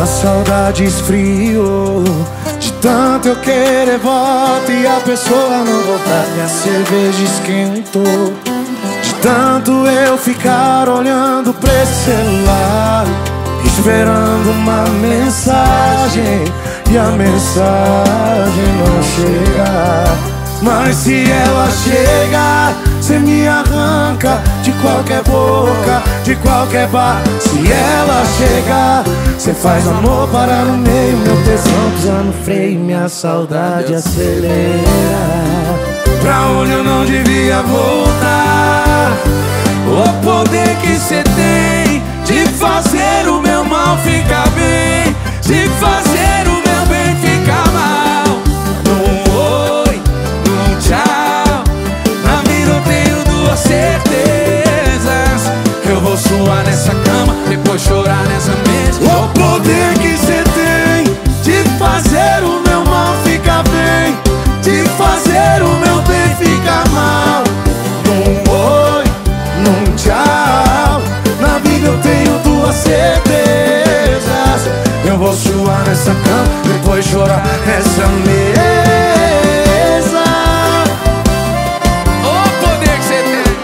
saudade esfriou. De tanto eu querer volta e a pessoa não voltar, minha cerveja esquentou. De tanto eu ficar olhando pra esse celular, esperando uma mensagem, e a mensagem não chega. Mas se ela chegar, cê me arranca de qualquer boca, de qualquer bar. Se ela chegar, cê faz amor parar no meio, meu tesão pisa no freio, minha saudade acelera. Pra onde eu não devia voltar, o poder que cê tem de fazer o meu mal ficar bem, de fazer o meu bem ficar mal. Num oi, num tchau, na vida eu tenho duas certezas: eu vou suar nessa cama, depois chorar nessa mesa. O poder que cê tem de fazer o meu mal ficar bem, de fazer o meu bem ficar mal. Num oi, num tchau, na vida eu tenho duas certezas: eu vou suar nessa cama, depois chorar nessa mesa. O poder que você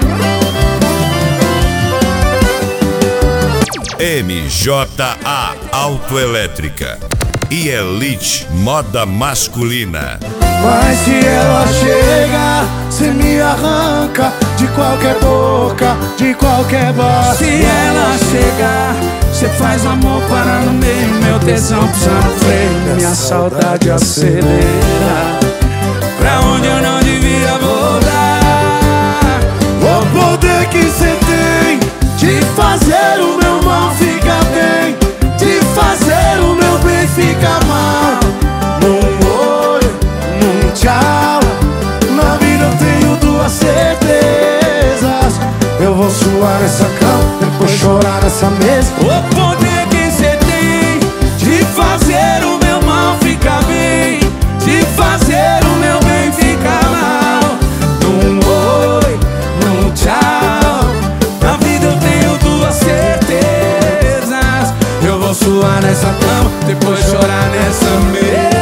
tem. MJA Autoelétrica e Elite Moda Masculina. Mas se ela chega, cê me arranca de qualquer boca, de qualquer bar. Se ela chegar, cê faz amor parar no meio, meu tesão pisa no freio, minha saudade acelera. Pra onde eu não devia voltar, o poder que cê tem de fazer o meu mal ficar bem, de fazer o meu bem ficar mal. Num oi, num tchau, na vida eu tenho duas certezas: eu vou suar nessa cama, depois chorar nessa mesa. O poder que cê tem de fazer o meu mal ficar bem, de fazer o meu bem ficar mal. Num oi, num tchau, na vida eu tenho duas certezas: eu vou suar nessa cama, depois chorar nessa mesa.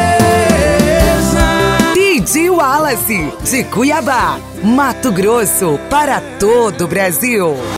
DJ Wallace, de Cuiabá, Mato Grosso, para todo o Brasil.